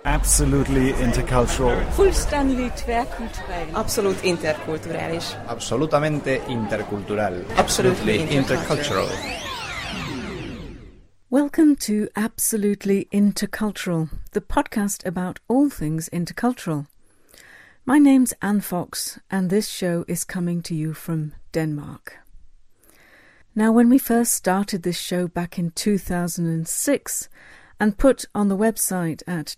Absolutely intercultural. Fullständigt tvärkulturell. Absolut interkulturális. Absolutamente intercultural. Absolutely intercultural. Welcome to Absolutely Intercultural, the podcast about all things intercultural. My name's Anne Fox, and this show is coming to you from Denmark. Now, when we first started this show back in 2006 and put on the website at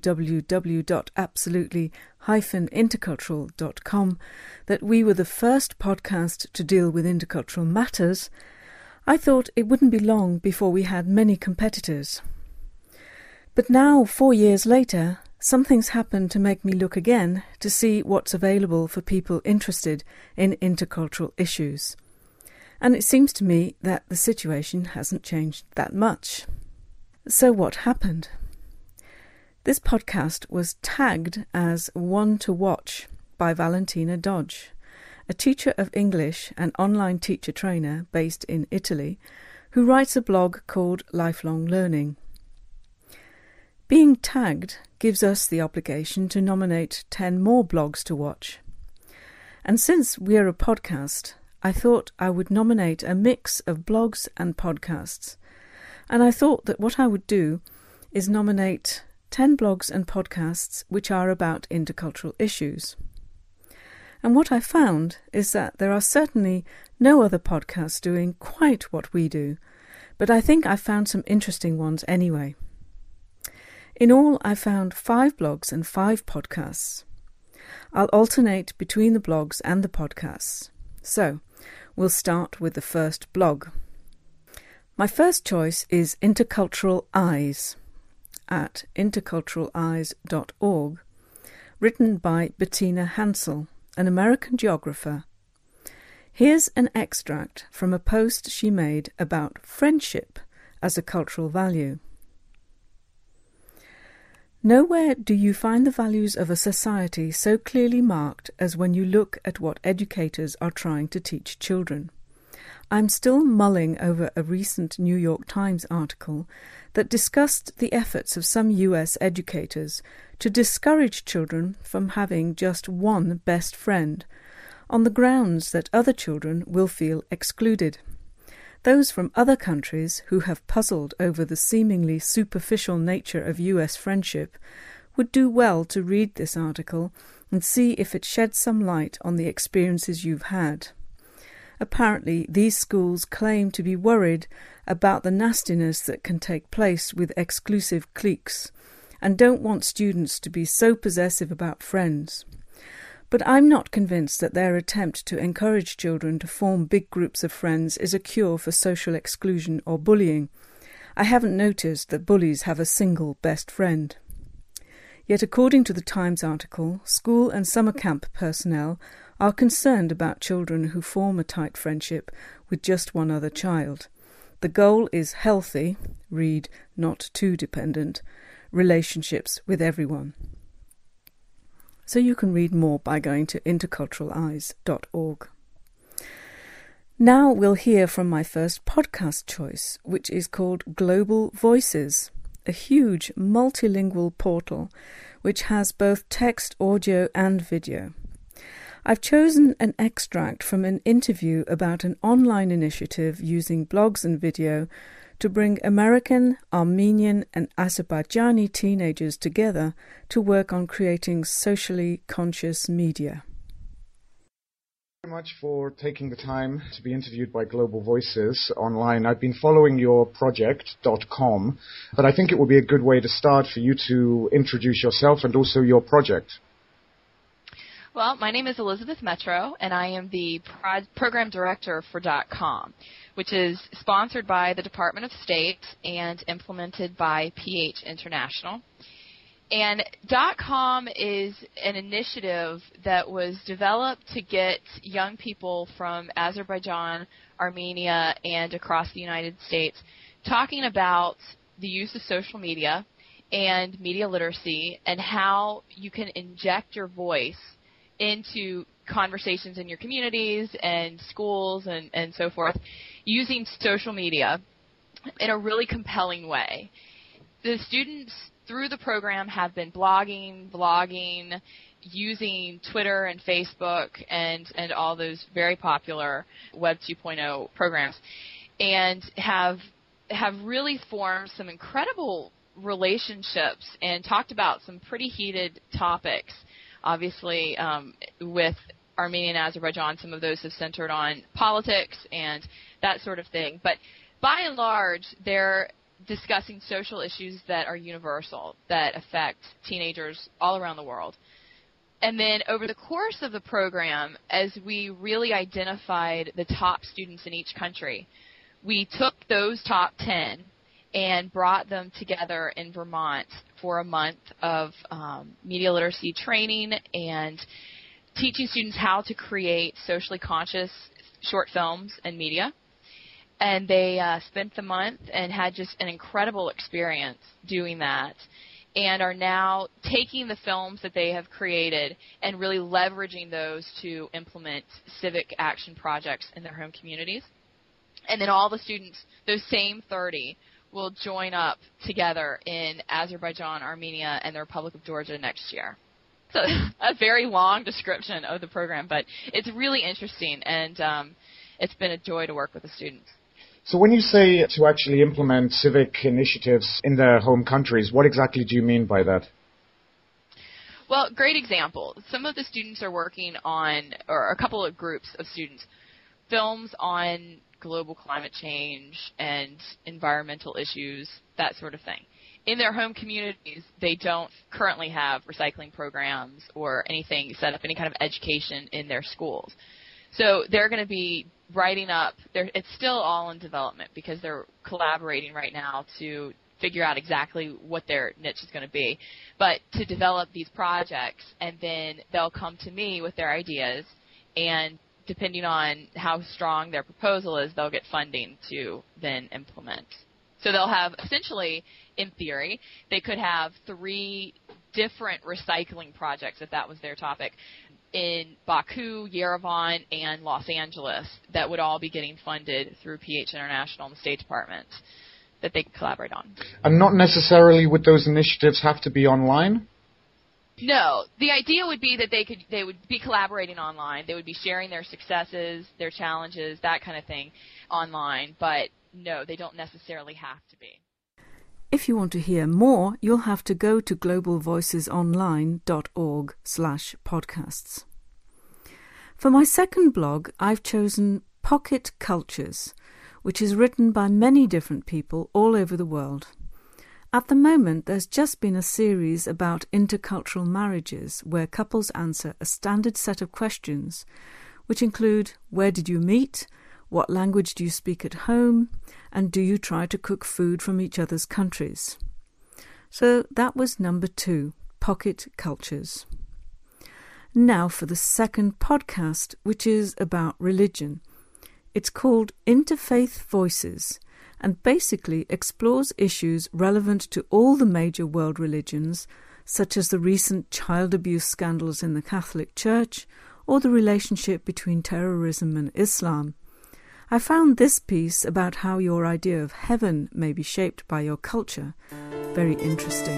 www.absolutely-intercultural.com that we were the first podcast to deal with intercultural matters, I thought it wouldn't be long before we had many competitors. But now, 4 years later, something's happened to make me look again to see what's available for people interested in intercultural issues. And it seems to me that the situation hasn't changed that much. So what happened? This podcast was tagged as One to Watch by Valentina Dodge, a teacher of English and online teacher trainer based in Italy, who writes a blog called Lifelong Learning. Being tagged gives us the obligation to nominate 10 more blogs to watch. And since we're a podcast, I thought I would nominate a mix of blogs and podcasts. And I thought that what I would do is nominate 10 blogs and podcasts which are about intercultural issues. And what I found is that there are certainly no other podcasts doing quite what we do, but I think I found some interesting ones anyway. In all, I found 5 blogs and 5 podcasts. I'll alternate between the blogs and the podcasts. So, we'll start with the first blog. My first choice is Intercultural Eyes at interculturaleyes.org, written by Bettina Hansel, an American geographer. Here's an extract from a post she made about friendship as a cultural value. Nowhere do you find the values of a society so clearly marked as when you look at what educators are trying to teach children. I'm still mulling over a recent New York Times article that discussed the efforts of some US educators to discourage children from having just one best friend, on the grounds that other children will feel excluded. Those from other countries who have puzzled over the seemingly superficial nature of US friendship would do well to read this article and see if it sheds some light on the experiences you've had. Apparently, these schools claim to be worried about the nastiness that can take place with exclusive cliques and don't want students to be so possessive about friends. But I'm not convinced that their attempt to encourage children to form big groups of friends is a cure for social exclusion or bullying. I haven't noticed that bullies have a single best friend. Yet according to the Times article, school and summer camp personnel are concerned about children who form a tight friendship with just one other child. The goal is healthy, read not too dependent, relationships with everyone. So you can read more by going to interculturaleyes.org. Now we'll hear from my first podcast choice, which is called Global Voices, a huge multilingual portal which has both text, audio and video. I've chosen an extract from an interview about an online initiative using blogs and video to bring American, Armenian and Azerbaijani teenagers together to work on creating socially conscious media. Thank you very much for taking the time to be interviewed by Global Voices online. I've been following your project.com, but I think it would be a good way to start for you to introduce yourself and also your project. Well, my name is Elizabeth Metro, and I am the program director for .com, which is sponsored by the Department of State and implemented by PH International. And .com is an initiative that was developed to get young people from Azerbaijan, Armenia, and across the United States talking about the use of social media and media literacy and how you can inject your voice into conversations in your communities and schools and so forth using social media in a really compelling way. The students through the program have been blogging, using Twitter and Facebook and all those very popular Web 2.0 programs, and have really formed some incredible relationships and talked about some pretty heated topics. Obviously, with Armenia and Azerbaijan, some of those have centered on politics and that sort of thing. But by and large, they're discussing social issues that are universal, that affect teenagers all around the world. And then over the course of the program, as we really identified the top students in each country, we took those top 10 and brought them together in Vermont for a month of media literacy training and teaching students how to create socially conscious short films and media. And they spent the month and had just an incredible experience doing that, and are now taking the films that they have created and really leveraging those to implement civic action projects in their home communities. And then all the students, those same 30, will join up together in Azerbaijan, Armenia, and the Republic of Georgia next year. So a very long description of the program, but it's really interesting, and it's been a joy to work with the students. So when you say to actually implement civic initiatives in their home countries, what exactly do you mean by that? Well, great example. Some of the students are working on, or a couple of groups of students, films on global climate change and environmental issues, that sort of thing. In their home communities, they don't currently have recycling programs or anything set up, any kind of education in their schools. So they're going to be writing up, it's still all in development because they're collaborating right now to figure out exactly what their niche is going to be, but to develop these projects, and then they'll come to me with their ideas, and depending on how strong their proposal is, they'll get funding to then implement. So they'll have, essentially, in theory, they could have 3 different recycling projects, if that was their topic, in Baku, Yerevan, and Los Angeles that would all be getting funded through PH International and the State Department that they could collaborate on. And not necessarily would those initiatives have to be online? No. The idea would be that they would be collaborating online. They would be sharing their successes, their challenges, that kind of thing online. But no, they don't necessarily have to be. If you want to hear more, you'll have to go to globalvoicesonline.org/podcasts. For my second blog, I've chosen Pocket Cultures, which is written by many different people all over the world. At the moment, there's just been a series about intercultural marriages where couples answer a standard set of questions, which include: where did you meet? What language do you speak at home? And do you try to cook food from each other's countries? So that was number 2, Pocket Cultures. Now for the second podcast, which is about religion. It's called Interfaith Voices, and basically explores issues relevant to all the major world religions, such as the recent child abuse scandals in the Catholic Church, or the relationship between terrorism and Islam. I found this piece about how your idea of heaven may be shaped by your culture very interesting.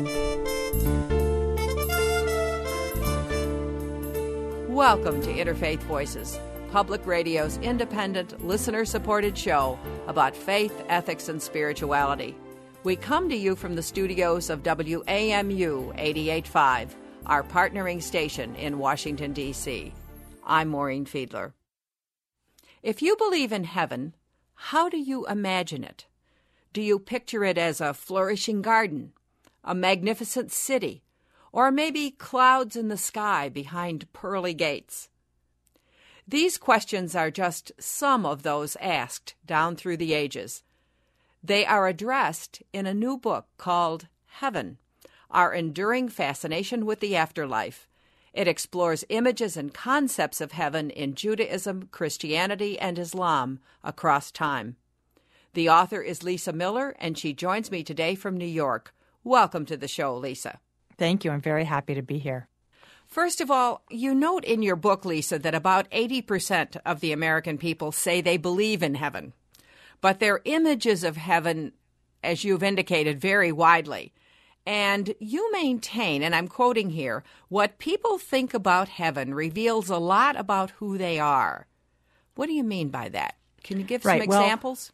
Welcome to Interfaith Voices, Public Radio's independent, listener-supported show about faith, ethics, and spirituality. We come to you from the studios of WAMU 88.5, our partnering station in Washington, D.C. I'm Maureen Fiedler. If you believe in heaven, how do you imagine it? Do you picture it as a flourishing garden, a magnificent city, or maybe clouds in the sky behind pearly gates? These questions are just some of those asked down through the ages. They are addressed in a new book called Heaven, Our Enduring Fascination with the Afterlife. It explores images and concepts of heaven in Judaism, Christianity, and Islam across time. The author is Lisa Miller, and she joins me today from New York. Welcome to the show, Lisa. Thank you. I'm very happy to be here. First of all, you note in your book, Lisa, that about 80% of the American people say they believe in heaven. But their images of heaven, as you've indicated, vary widely. And you maintain, and I'm quoting here, what people think about heaven reveals a lot about who they are. What do you mean by that? Can you give some examples?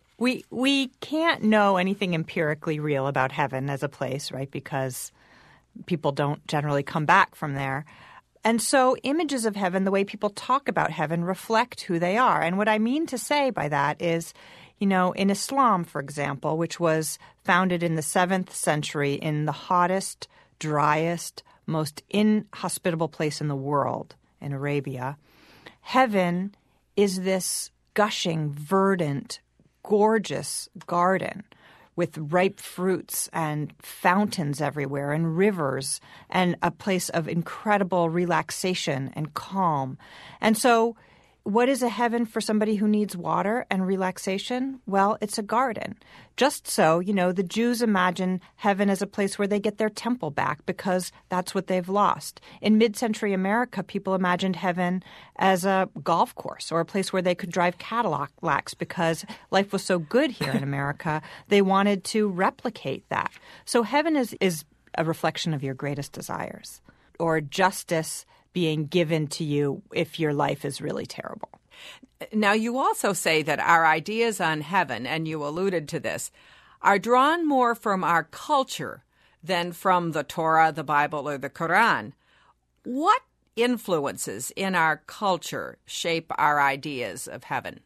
We can't know anything empirically real about heaven as a place, right, because people don't generally come back from there. And so images of heaven, the way people talk about heaven, reflect who they are. And what I mean to say by that is, you know, in Islam, for example, which was founded in the 7th century in the hottest, driest, most inhospitable place in the world, in Arabia, heaven is this gushing, verdant, gorgeous garden with ripe fruits and fountains everywhere and rivers and a place of incredible relaxation and calm. And so what is a heaven for somebody who needs water and relaxation? Well, it's a garden. Just so, you know, the Jews imagine heaven as a place where they get their temple back because that's what they've lost. In mid-century America, people imagined heaven as a golf course or a place where they could drive Cadillacs because life was so good here in America, they wanted to replicate that. So heaven is a reflection of your greatest desires, or justice being given to you if your life is really terrible. Now, you also say that our ideas on heaven, and you alluded to this, are drawn more from our culture than from the Torah, the Bible, or the Quran. What influences in our culture shape our ideas of heaven?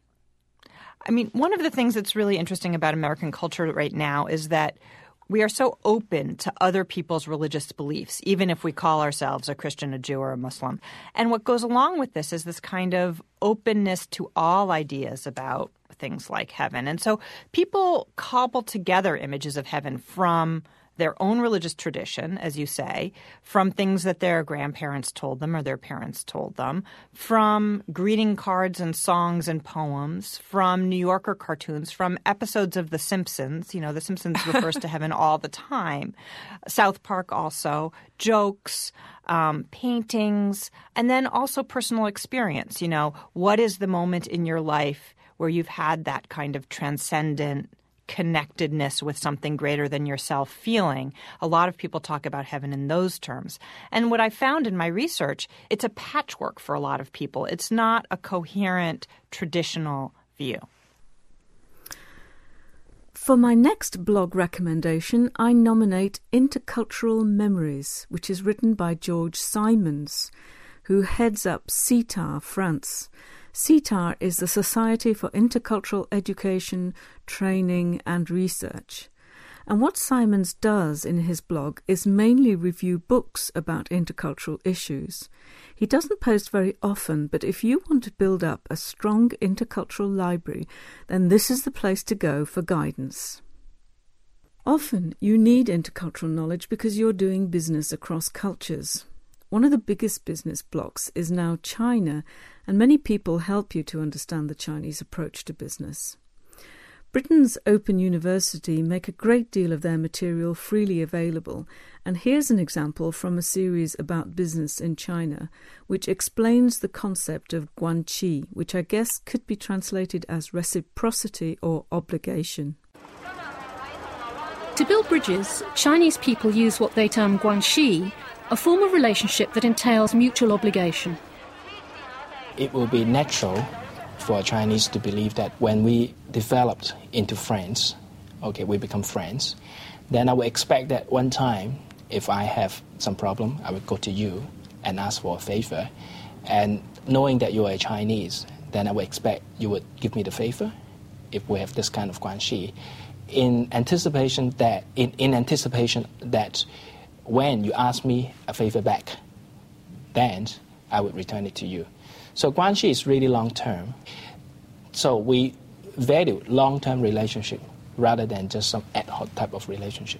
I mean, one of the things that's really interesting about American culture right now is that we are so open to other people's religious beliefs, even if we call ourselves a Christian, a Jew, or a Muslim. And what goes along with this is this kind of openness to all ideas about things like heaven. And so people cobble together images of heaven from their own religious tradition, as you say, from things that their grandparents told them or their parents told them, from greeting cards and songs and poems, from New Yorker cartoons, from episodes of The Simpsons. You know, The Simpsons refers to heaven all the time. South Park also, jokes, paintings, and then also personal experience. You know, what is the moment in your life where you've had that kind of transcendent connectedness with something greater than yourself feeling? A lot of people talk about heaven in those terms. And what I found in my research, it's a patchwork for a lot of people. It's not a coherent, traditional view. For my next blog recommendation, I nominate Intercultural Memories, which is written by George Simons, who heads up CITAR France. CITAR is the Society for Intercultural Education, Training and Research. And what Simons does in his blog is mainly review books about intercultural issues. He doesn't post very often, but if you want to build up a strong intercultural library, then this is the place to go for guidance. Often you need intercultural knowledge because you're doing business across cultures. One of the biggest business blocks is now China, and many people help you to understand the Chinese approach to business. Britain's Open University make a great deal of their material freely available, and here's an example from a series about business in China, which explains the concept of guanxi, which I guess could be translated as reciprocity or obligation. To build bridges, Chinese people use what they term guanxi, a form of relationship that entails mutual obligation. It will be natural for Chinese to believe that when we developed into friends, we become friends, then I would expect that one time, if I have some problem, I would go to you and ask for a favor. And knowing that you are a Chinese, then I would expect you would give me the favor if we have this kind of guanxi. In anticipation that when you ask me a favor back, then I would return it to you. So guanxi is really long-term. So we value long-term relationship rather than just some ad hoc type of relationship.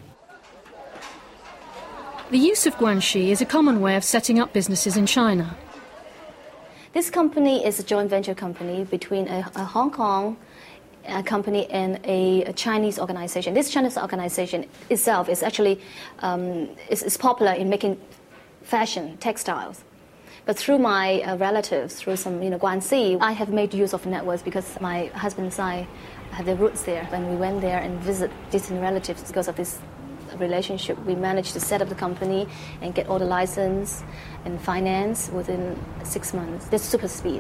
The use of guanxi is a common way of setting up businesses in China. This company is a joint venture company between a Hong Kong company and a Chinese organization. This Chinese organization itself is actually is popular in making fashion, textiles. But through my relatives, through some guanxi, I have made use of networks because my husband and I have their roots there. When we went there and visit distant relatives because of this relationship. We managed to set up the company and get all the license and finance within 6 months. That's super speed.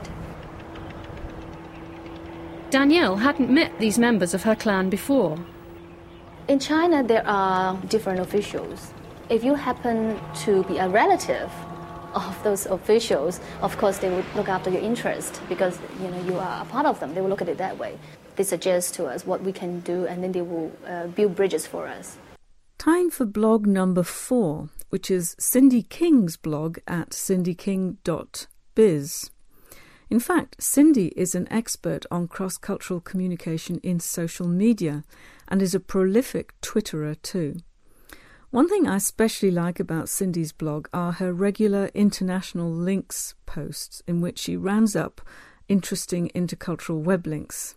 Danielle hadn't met these members of her clan before. In China, there are different officials. If you happen to be a relative of those officials, of course they would look after your interest because you are a part of them. They will look at it that way. They suggest to us what we can do, and then they will build bridges for us. Time for blog number 4, which is Cindy King's blog at cindyking.biz. In fact, Cindy is an expert on cross-cultural communication in social media and is a prolific Twitterer too. One thing I especially like about Cindy's blog are her regular international links posts in which she rounds up interesting intercultural web links.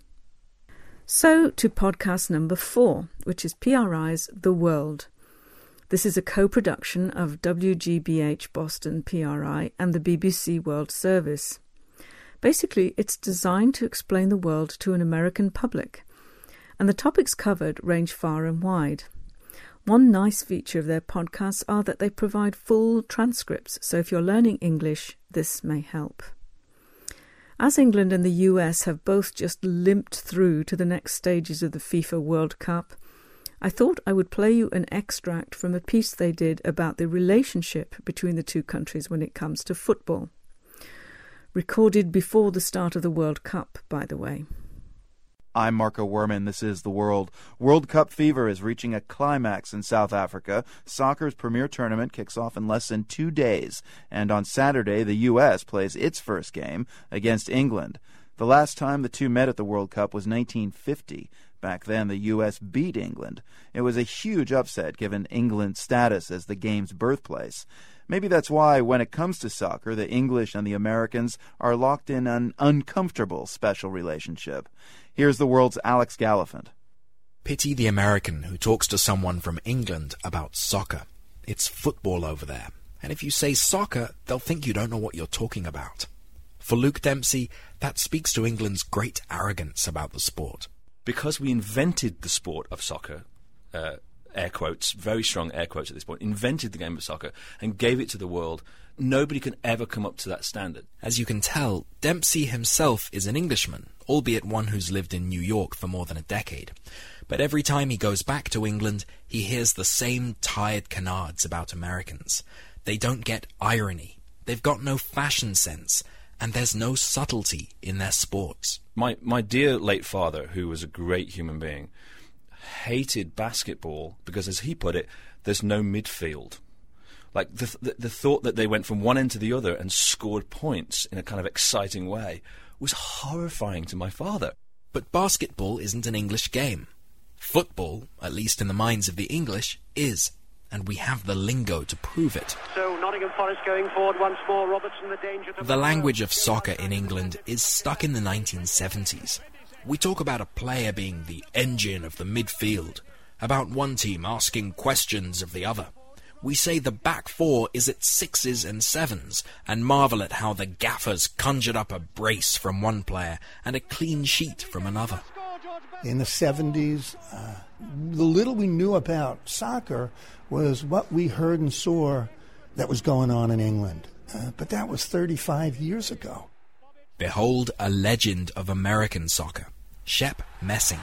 So to podcast number 4, which is PRI's The World. This is a co-production of WGBH Boston PRI and the BBC World Service. Basically, it's designed to explain the world to an American public, and the topics covered range far and wide. One nice feature of their podcasts are that they provide full transcripts, so if you're learning English, this may help. As England and the US have both just limped through to the next stages of the FIFA World Cup, I thought I would play you an extract from a piece they did about the relationship between the two countries when it comes to football. Recorded before the start of the World Cup, by the way. I'm Marco Werman. This is The World. World Cup fever is reaching a climax in South Africa. Soccer's premier tournament kicks off in less than 2 days. And on Saturday, the U.S. plays its first game against England. The last time the two met at the World Cup was 1950. Back then, the U.S. beat England. It was a huge upset given England's status as the game's birthplace. Maybe that's why, when it comes to soccer, the English and the Americans are locked in an uncomfortable special relationship. Here's The World's Alex Gallafant. Pity the American who talks to someone from England about soccer. It's football over there. And if you say soccer, they'll think you don't know what you're talking about. For Luke Dempsey, that speaks to England's great arrogance about the sport. Because we invented the sport of soccer, air quotes, very strong air quotes at this point, invented the game of soccer and gave it to the world, nobody can ever come up to that standard. As you can tell, Dempsey himself is an Englishman, albeit one who's lived in New York for more than a decade. But every time he goes back to England, he hears the same tired canards about Americans. They don't get irony, they've got no fashion sense, and there's no subtlety in their sports. My dear late father, who was a great human being, hated basketball because, as he put it, there's no midfield. Like the thought that they went from one end to the other and scored points in a kind of exciting way was horrifying to my father. But basketball isn't an English game. Football, at least in the minds of the English, is. And we have the lingo to prove it. So Nottingham Forest going forward once more. Robertson, the danger. The language of soccer in England is stuck in the 1970s. We talk about a player being the engine of the midfield, about one team asking questions of the other. We say the back four is at 6s and 7s, and marvel at how the gaffers conjured up a brace from one player and a clean sheet from another. In the 70s, the little we knew about soccer was what we heard and saw that was going on in England. But that was 35 years ago. Behold a legend of American soccer, Shep Messing.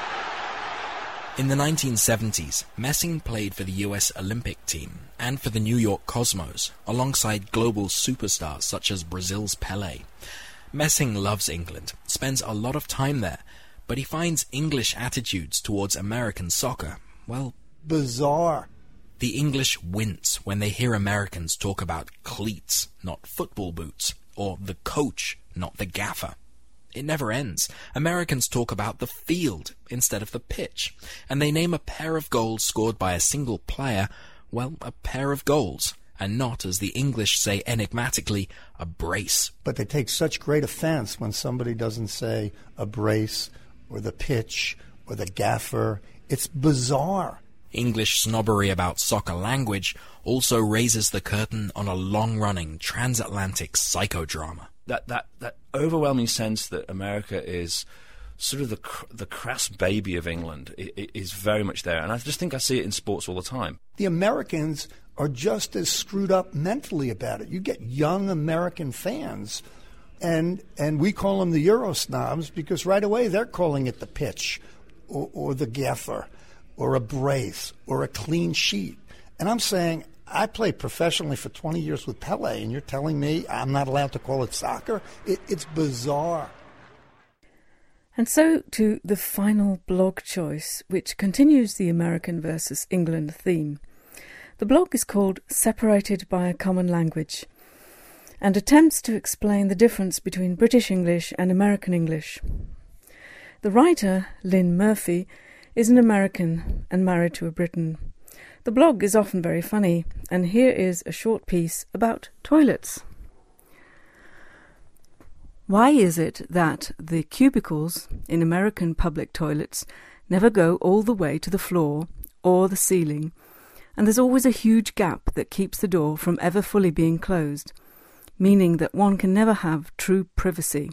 In the 1970s, Messing played for the US Olympic team and for the New York Cosmos, alongside global superstars such as Brazil's Pelé. Messing loves England, spends a lot of time there, but he finds English attitudes towards American soccer, well, bizarre. The English wince when they hear Americans talk about cleats, not football boots, or the coach, not the gaffer. It never ends. Americans talk about the field instead of the pitch, and they name a pair of goals scored by a single player, well, a pair of goals, and not, as the English say enigmatically, a brace. But they take such great offense when somebody doesn't say a brace or the pitch or the gaffer. It's bizarre. English snobbery about soccer language also raises the curtain on a long-running transatlantic psychodrama. That overwhelming sense that America is sort of the crass baby of England is very much there. And I just think I see it in sports all the time. The Americans are just as screwed up mentally about it. You get young American fans, and we call them the Euro snobs because right away they're calling it the pitch or the gaffer or a brace or a clean sheet. And I'm saying, I played professionally for 20 years with Pele, and you're telling me I'm not allowed to call it soccer? It's bizarre. And so to the final blog choice, which continues the American versus England theme. The blog is called Separated by a Common Language and attempts to explain the difference between British English and American English. The writer, Lynn Murphy, is an American and married to a Briton. The blog is often very funny, and here is a short piece about toilets. Why is it that the cubicles in American public toilets never go all the way to the floor or the ceiling, and there's always a huge gap that keeps the door from ever fully being closed, meaning that one can never have true privacy?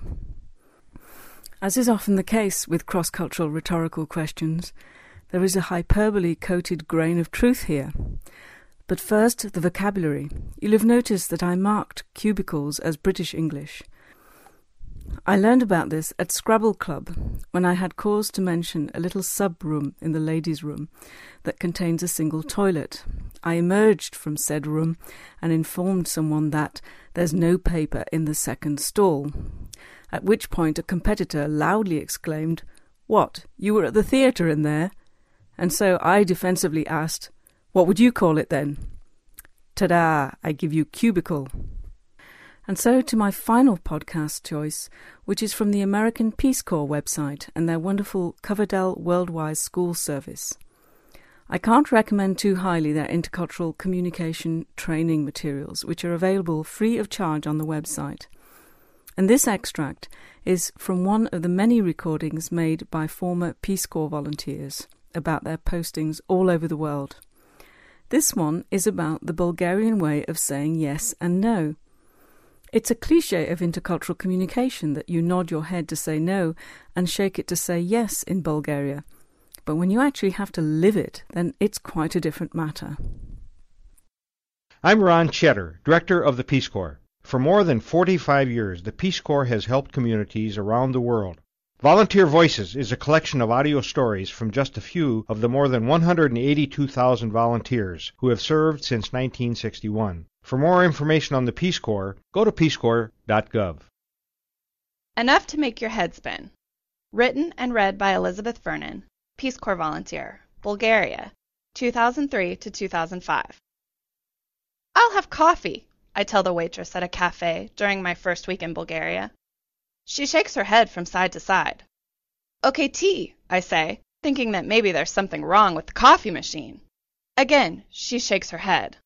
As is often the case with cross-cultural rhetorical questions, there is a hyperbole-coated grain of truth here. But first, the vocabulary. You'll have noticed that I marked cubicles as British English. I learned about this at Scrabble Club when I had cause to mention a little sub-room in the ladies' room that contains a single toilet. I emerged from said room and informed someone that there's no paper in the second stall, at which point a competitor loudly exclaimed, "What, you were at the theatre in there?" And so I defensively asked, "What would you call it then?" Ta-da, I give you cubicle. And so to my final podcast choice, which is from the American Peace Corps website and their wonderful Coverdell Worldwide School Service. I can't recommend too highly their intercultural communication training materials, which are available free of charge on the website. And this extract is from one of the many recordings made by former Peace Corps volunteers about their postings all over the world. This one is about the Bulgarian way of saying yes and no. It's a cliché of intercultural communication that you nod your head to say no and shake it to say yes in Bulgaria. But when you actually have to live it, then it's quite a different matter. I'm Ron Cheddar, Director of the Peace Corps. For more than 45 years, the Peace Corps has helped communities around the world. Volunteer Voices is a collection of audio stories from just a few of the more than 182,000 volunteers who have served since 1961. For more information on the Peace Corps, go to peacecorps.gov. Enough to make your head spin. Written and read by Elizabeth Vernon, Peace Corps volunteer, Bulgaria, 2003 to 2005. I'll have coffee, I tell the waitress at a cafe during my first week in Bulgaria. She shakes her head from side to side. Okay, tea, I say, thinking that maybe there's something wrong with the coffee machine. Again, she shakes her head.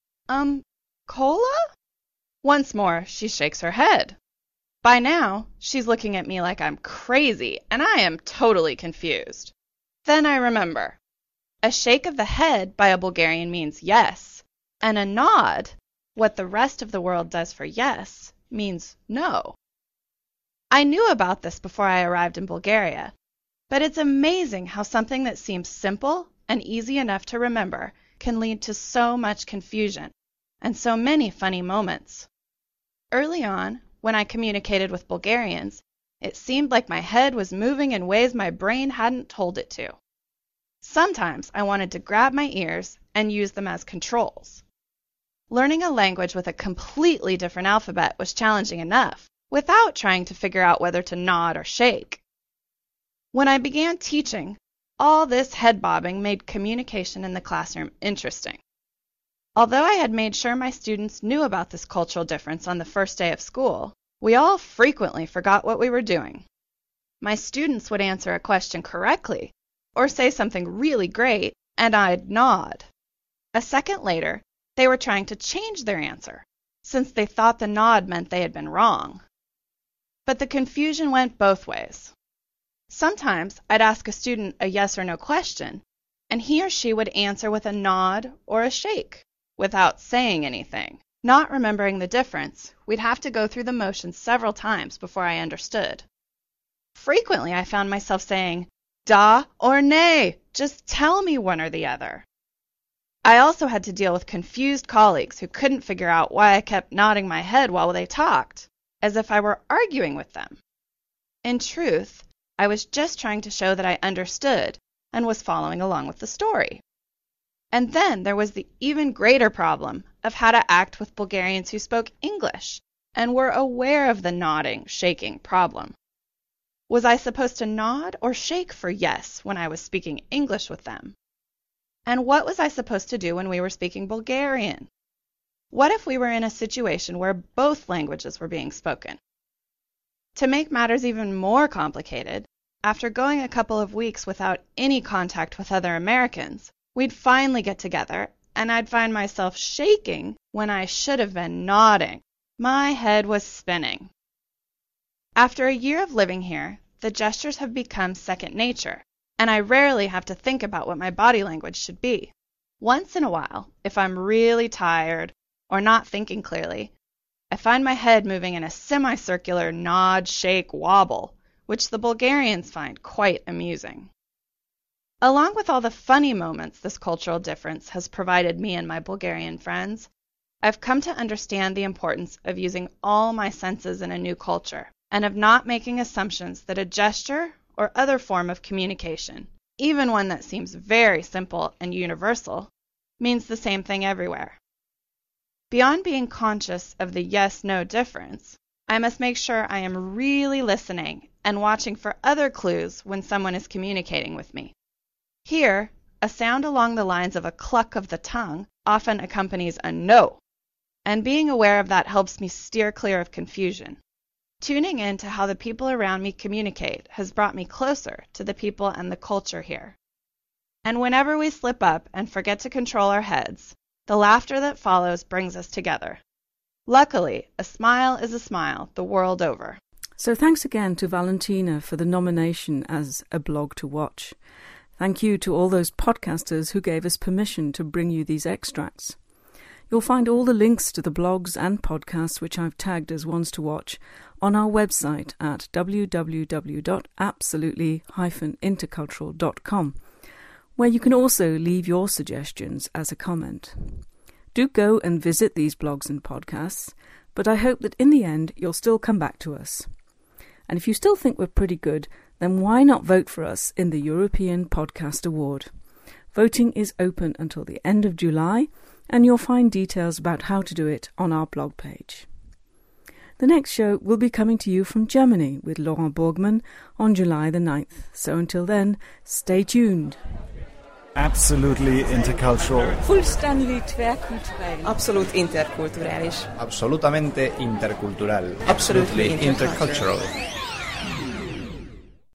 Cola? Once more, she shakes her head. By now, she's looking at me like I'm crazy, and I am totally confused. Then I remember. A shake of the head by a Bulgarian means yes, and a nod, what the rest of the world does for yes, means no. I knew about this before I arrived in Bulgaria, but it's amazing how something that seems simple and easy enough to remember can lead to so much confusion and so many funny moments. Early on, when I communicated with Bulgarians, it seemed like my head was moving in ways my brain hadn't told it to. Sometimes I wanted to grab my ears and use them as controls. Learning a language with a completely different alphabet was challenging enough, without trying to figure out whether to nod or shake. When I began teaching, all this head bobbing made communication in the classroom interesting. Although I had made sure my students knew about this cultural difference on the first day of school, we all frequently forgot what we were doing. My students would answer a question correctly, or say something really great, and I'd nod. A second later, they were trying to change their answer, since they thought the nod meant they had been wrong. But the confusion went both ways. Sometimes I'd ask a student a yes or no question, and he or she would answer with a nod or a shake, without saying anything. Not remembering the difference, we'd have to go through the motions several times before I understood. Frequently, I found myself saying, da or nay, just tell me one or the other. I also had to deal with confused colleagues who couldn't figure out why I kept nodding my head while they talked, as if I were arguing with them. In truth, I was just trying to show that I understood and was following along with the story. And then there was the even greater problem of how to act with Bulgarians who spoke English and were aware of the nodding, shaking problem. Was I supposed to nod or shake for yes when I was speaking English with them? And what was I supposed to do when we were speaking Bulgarian? What if we were in a situation where both languages were being spoken? To make matters even more complicated, after going a couple of weeks without any contact with other Americans, we'd finally get together, and I'd find myself shaking when I should have been nodding. My head was spinning. After a year of living here, the gestures have become second nature, and I rarely have to think about what my body language should be. Once in a while, if I'm really tired or not thinking clearly, I find my head moving in a semicircular nod, shake, wobble, which the Bulgarians find quite amusing. Along with all the funny moments this cultural difference has provided me and my Bulgarian friends, I've come to understand the importance of using all my senses in a new culture, and of not making assumptions that a gesture or other form of communication, even one that seems very simple and universal, means the same thing everywhere. Beyond being conscious of the yes-no difference, I must make sure I am really listening and watching for other clues when someone is communicating with me. Here, a sound along the lines of a cluck of the tongue often accompanies a no, and being aware of that helps me steer clear of confusion. Tuning in to how the people around me communicate has brought me closer to the people and the culture here. And whenever we slip up and forget to control our heads, the laughter that follows brings us together. Luckily, a smile is a smile the world over. So thanks again to Valentina for the nomination as a blog to watch. Thank you to all those podcasters who gave us permission to bring you these extracts. You'll find all the links to the blogs and podcasts which I've tagged as ones to watch on our website at www.absolutely-intercultural.com, where you can also leave your suggestions as a comment. Do go and visit these blogs and podcasts, but I hope that in the end you'll still come back to us. And if you still think we're pretty good, then why not vote for us in the European Podcast Award? Voting is open until the end of July, and you'll find details about how to do it on our blog page. The next show will be coming to you from Germany with Laurent Borgman on July the 9th. So until then, stay tuned. Absolutely intercultural. Fullständigt tvärkulturell. Absolut interkulturális. Absolutamente intercultural. Absolutely intercultural.